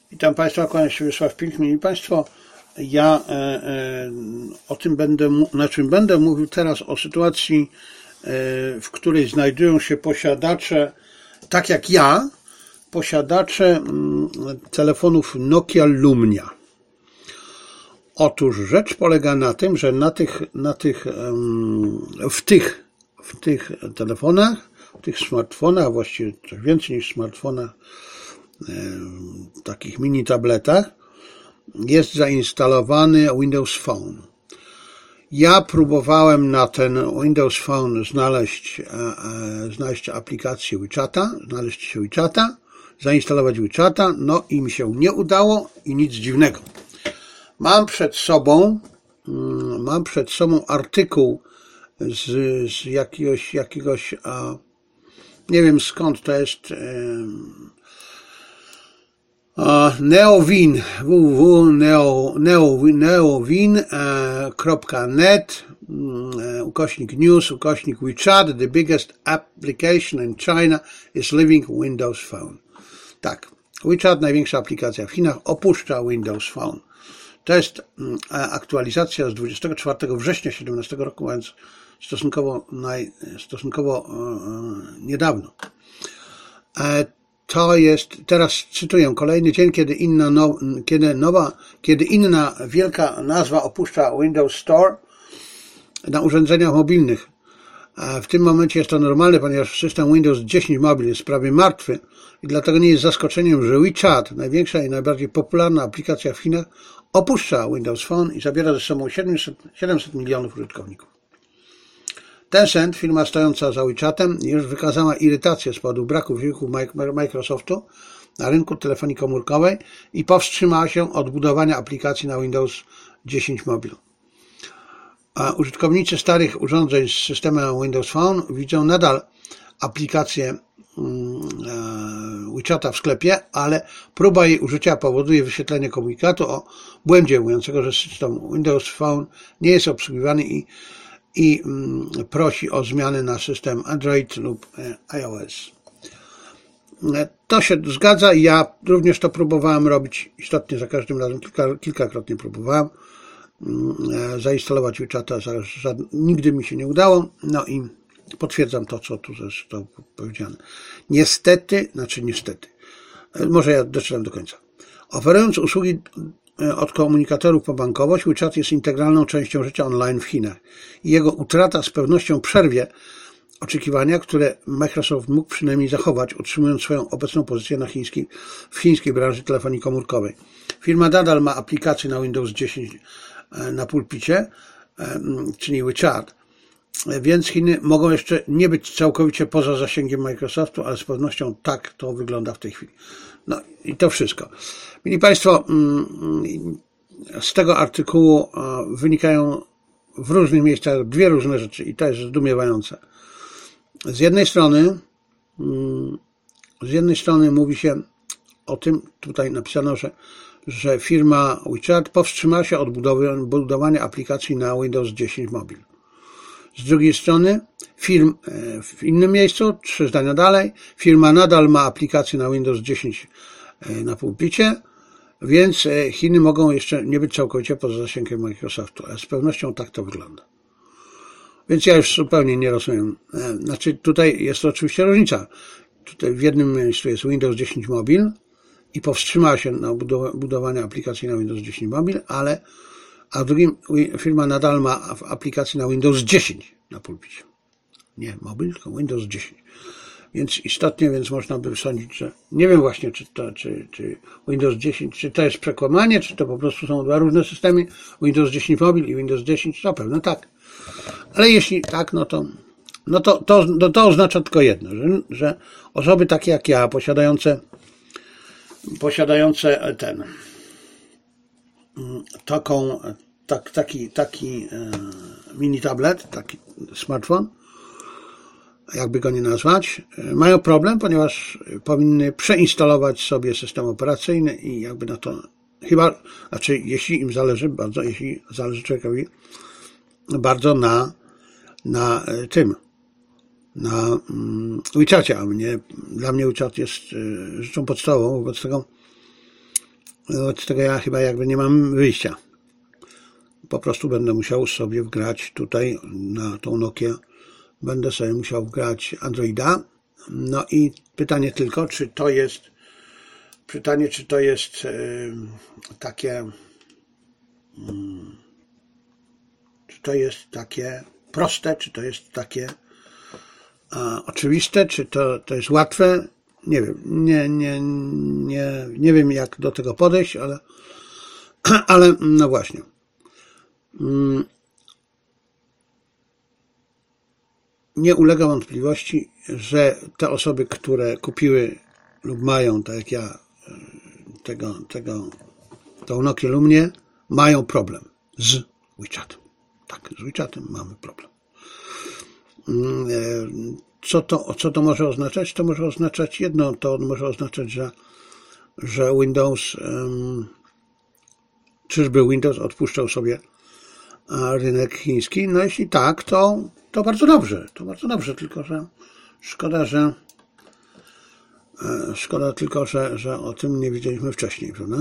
Witam Państwa, kłaniam się Wiesław Pilch. Mili Państwo, ja o tym będę mówił teraz o sytuacji, w której znajdują się posiadacze, tak jak ja, posiadacze telefonów Nokia Lumia. Otóż rzecz polega na tym, że w tych telefonach, w tych smartfonach, a właściwie coś więcej niż smartfonach, takich mini tabletach, jest zainstalowany Windows Phone. Ja próbowałem na ten Windows Phone znaleźć aplikację WeChata, zainstalować WeChata, no i mi się nie udało i nic dziwnego. Mam przed sobą artykuł z jakiegoś nie wiem skąd to jest, Neowin, www.neowin.net, /news, /WeChat, the biggest application in China is leaving Windows Phone. Tak, WeChat, największa aplikacja w Chinach, opuszcza Windows Phone. To jest aktualizacja z 24 września 2017 roku, więc stosunkowo niedawno. To jest, teraz cytuję, kolejny dzień, kiedy inna wielka nazwa opuszcza Windows Store na urządzeniach mobilnych. W tym momencie jest to normalne, ponieważ system Windows 10 Mobile jest prawie martwy i dlatego nie jest zaskoczeniem, że WeChat, największa i najbardziej popularna aplikacja w Chinach, opuszcza Windows Phone i zabiera ze sobą 700 milionów użytkowników. Tencent, firma stojąca za WeChatem, już wykazała irytację z powodu braku wysiłku Microsoftu na rynku telefonii komórkowej i powstrzymała się od budowania aplikacji na Windows 10 Mobile. A użytkownicy starych urządzeń z systemem Windows Phone widzą nadal aplikację WeChata w sklepie, ale próba jej użycia powoduje wyświetlenie komunikatu o błędzie mówiącego, że system Windows Phone nie jest obsługiwany i prosi o zmianę na system Android lub iOS. To się zgadza i ja również to próbowałem robić istotnie za każdym razem, kilkakrotnie próbowałem zainstalować WeChata, nigdy mi się nie udało, no i potwierdzam to, co tu zostało powiedziane. Niestety, może ja doczytam do końca. Oferując usługi od komunikatorów po bankowość, WeChat jest integralną częścią życia online w Chinach i jego utrata z pewnością przerwie oczekiwania, które Microsoft mógł przynajmniej zachować, utrzymując swoją obecną pozycję w chińskiej branży telefonii komórkowej. Firma nadal ma aplikację na Windows 10 na pulpicie, czyli WeChat, więc Chiny mogą jeszcze nie być całkowicie poza zasięgiem Microsoftu, ale z pewnością tak to wygląda w tej chwili. No i to wszystko. Mili Państwo, z tego artykułu wynikają w różnych miejscach dwie różne rzeczy i to jest zdumiewające. Z jednej strony mówi się o tym, tutaj napisano, że firma WeChat powstrzymała się od budowania aplikacji na Windows 10 Mobile. Z drugiej strony, w innym miejscu, 3 zdania dalej, firma nadal ma aplikację na Windows 10 na pulpicie, więc Chiny mogą jeszcze nie być całkowicie poza zasięgiem Microsoftu, ale z pewnością tak to wygląda. Więc ja już zupełnie nie rozumiem. Znaczy, tutaj jest to oczywiście różnica. Tutaj w jednym miejscu jest Windows 10 Mobile i powstrzymała się na budowanie aplikacji na Windows 10 Mobile, a w drugim firma nadal ma aplikację na Windows 10 na pulpicie. Nie Mobile, tylko Windows 10. Więc istotnie, można by sądzić, że nie wiem właśnie, czy Windows 10, czy to jest przekłamanie, czy to po prostu są dwa różne systemy, Windows 10 Mobile i Windows 10, na pewno tak. Ale jeśli tak, to oznacza tylko jedno, że osoby takie jak ja, posiadające taki mini tablet, taki smartfon, jakby go nie nazwać, mają problem, ponieważ powinny przeinstalować sobie system operacyjny i jakby na to jeśli im zależy bardzo, jeśli zależy człowiekowi bardzo na WeChacie, a dla mnie WeChat jest rzeczą podstawową, wobec tego Od tego ja chyba jakby nie mam wyjścia. Po prostu będę musiał sobie wgrać tutaj na tą Nokię. Będę sobie musiał wgrać Androida. No i pytanie tylko, czy to jest takie proste, czy to jest takie oczywiste, czy to jest łatwe. Nie wiem, nie wiem jak do tego podejść, ale no właśnie. Nie ulega wątpliwości, że te osoby, które kupiły lub mają, tak jak ja, tą Nokię Lumię, mają problem z WeChatem. Tak, z WeChatem mamy problem. Co to może oznaczać? To może oznaczać jedno, to może oznaczać, że Windows, czyżby Windows odpuszczał sobie rynek chiński? No jeśli tak, to bardzo dobrze. To bardzo dobrze, tylko że szkoda tylko, że o tym nie wiedzieliśmy wcześniej, prawda?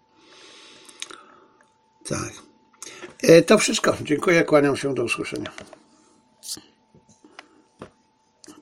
Tak. To wszystko. Dziękuję, kłaniam się, do usłyszenia.